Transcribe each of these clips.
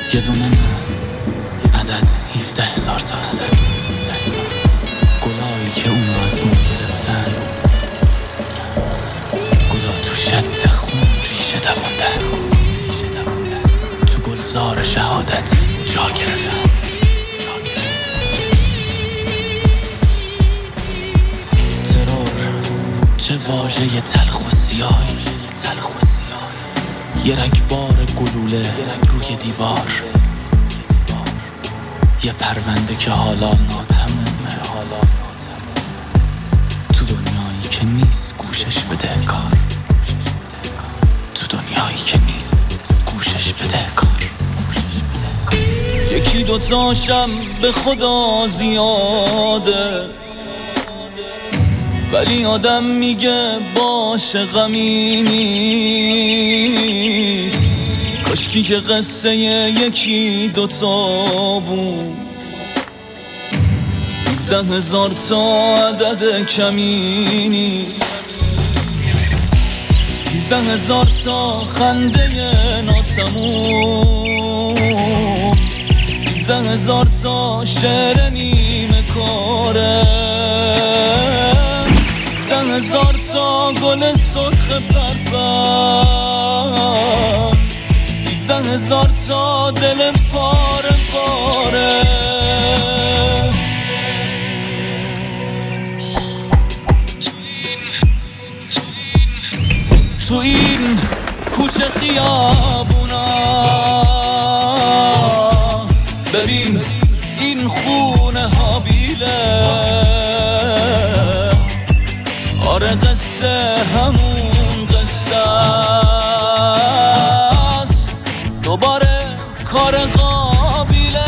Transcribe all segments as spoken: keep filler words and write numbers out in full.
یه دونه نه، عدد هفده هزار تاست. گلایی که اونو از ما گرفتن، گلا تو شط خون ریشه دووندن، تو گلزار شهادت جا گرفتن. ترور چه واژه تلخ و سیاهی، یه رگبار گلوله روی دیوار، یه پرونده که حالا ناتمومه، تو دنیایی که نیست گوشش بده کار، تو دنیایی که نیست گوشش بده کار. یکی دوتاشم به خدا زیاده، ولی آدم میگه باشه غمی نیست. کاشکی که قصه یکی دوتا بود، هفده هزار تا عدد کمی نیست. هفده هزار تا خنده ناتموم، هفده هزار تا شعر نیمه کاره، هفده هزار تا گل سرخ پرپر، هفده هزار تا دل پاره پاره. تو این کوچه خیابونا ببین این خونه حابیله، آره قصه همون قصه است، دوباره کار قابیله.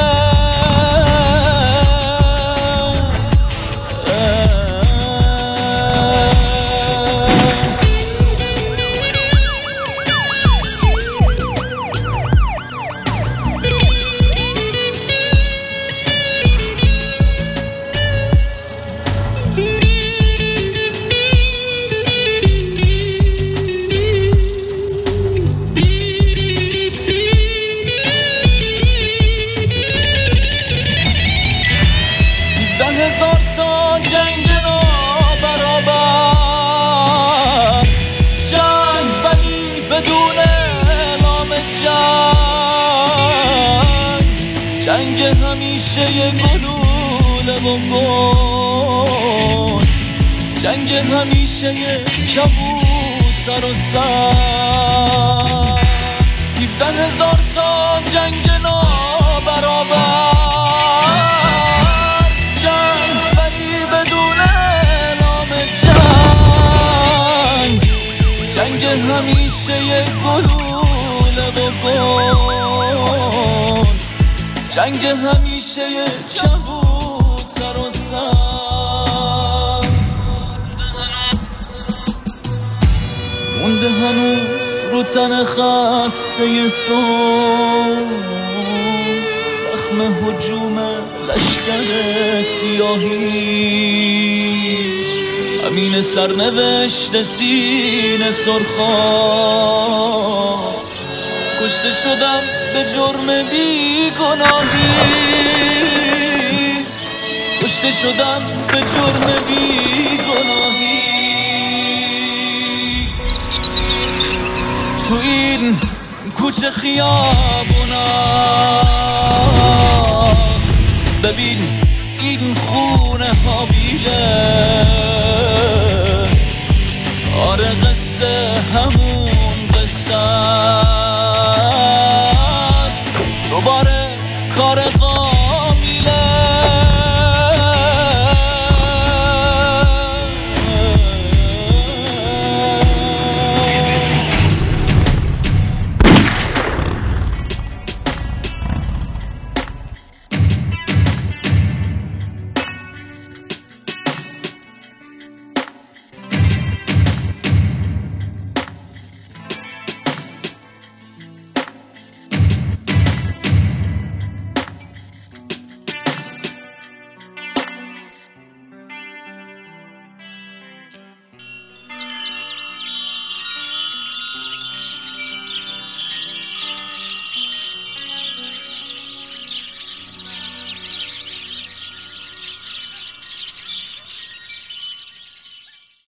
هزار تا جنگ نابرابر، جنگ ولی بدون اعلام جنگ، جنگ همیشه یه گلوله و گل، جنگ همیشه یه کبوتر و سر. هفده هزار تا جنگ نابرابر، جنگ همیشه یه گلوله و گل، جنگ همیشه یه کبوتر و سر. مونده هنوز رو تن خسته ی صبح، زخم هجوم لشکر سیاهی، امین سرنوشت سینه سرخا. کشته شدم به جرم بیگناهی، کشته شدم به جرم بیگناهی. تو این کوچه خیابونا ببین این خونه حابیله، آره قصه همون